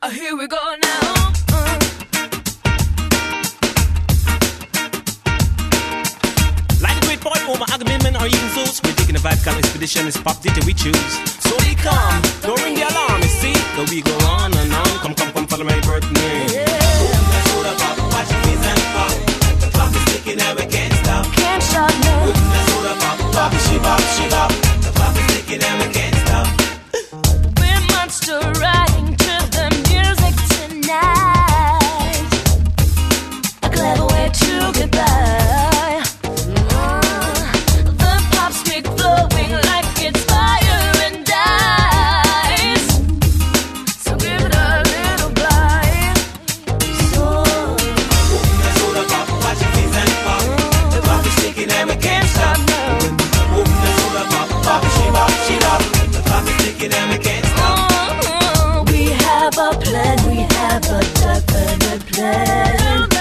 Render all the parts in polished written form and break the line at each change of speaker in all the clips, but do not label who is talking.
Here we go now.
Like the great boy Omar Agamemnon or even Zeus, we're taking a vibe called expedition. It's pop DJ we choose. So we come, don't ring the alarm, you see. Though we go on and on. Come, follow my birthday.
Yeah.
Soda pop, watch your face and pop. The clock is ticking and we can't stop.
Can't stop now.
Soda pop, pop, she bop, she bop. The clock is ticking and we can't stop.
We're monster riding to the music tonight. A clever way to get by. The pops make flowing like it's fire and ice. So give it a little bite.
Soda pop, watch your face and pop. The clock is ticking and we can't stop. Soda pop, pop, she bop, she bop. The clock is ticking and we can't stop.
We have a plan, we have a definite plan.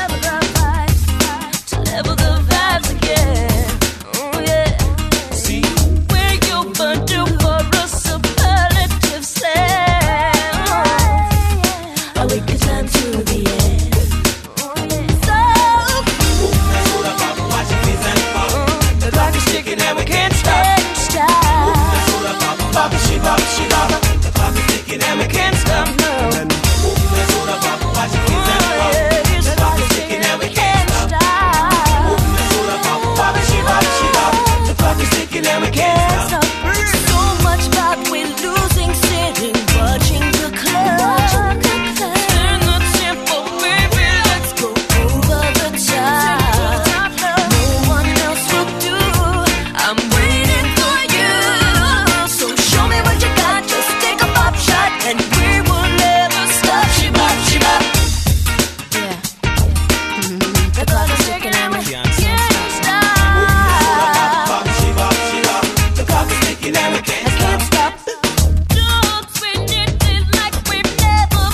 To level the vibes again. Oh yeah.
See,
We're overdue for a superlative slam. A wicked time to the end. Oh yeah.
soda pop, watch your face and pop.
The clock is ticking and we can't stop.
Soda pop, pop, she bop, she bop. The clock is ticking and we can't stop.
No.
Soda pop, watch your face and pop. The clock is ticking and we can't stop. Soda pop, pop, she bop, she bop. The clock is ticking and we can't stop.
So much about we're losing, sitting, watching the clock. Turn the tempo, baby, let's go over the top. No one else will do. I'm waiting for you. So show me what you got. Just take a pop shot, and we will never stop. She bop, she bop. Yeah. The clock is ticking and we can't stop.
Pop, she bop, she bop. The clock is ticking and we can't stop.
Can't stop. Don't spin it like we've never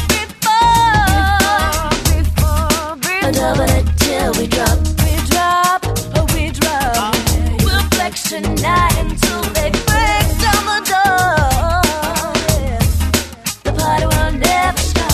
before. Double it till we drop. We drop. We'll flex tonight until they break down the door. The party will never stop.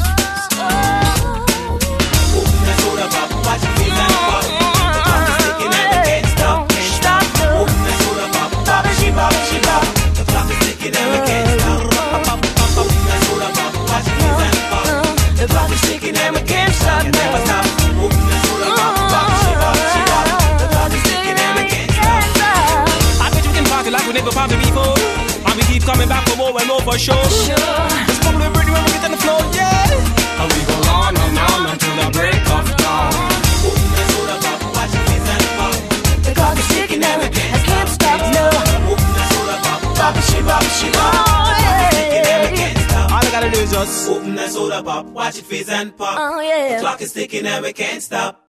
Soda pop, watch your face and pop. The clock is ticking and we can't stop.
Stop.
Soda pop, pop, she bop, she bop. The clock is ticking and we can't stop. Soda pop, watch your face and pop.
The clock is ticking and we can't stop.
Never stop. Soda pop, pop, she bop, she bop. The clock is ticking and we can't stop.
I bet you can party like we never party before. And we keep coming back for more and more for sure. Just bubble and bring when we get on the floor, yeah. And we go on and on until the break of dawn.
Soda pop, watch your face and pop.
The clock is ticking and I can't stop, no.
Soda pop, pop, she bop, she bop. Ticking and we can't stop.
All I gotta do is just
Open that soda pop, watch it fizz and pop.
Oh yeah.
Clock is ticking and we can't stop.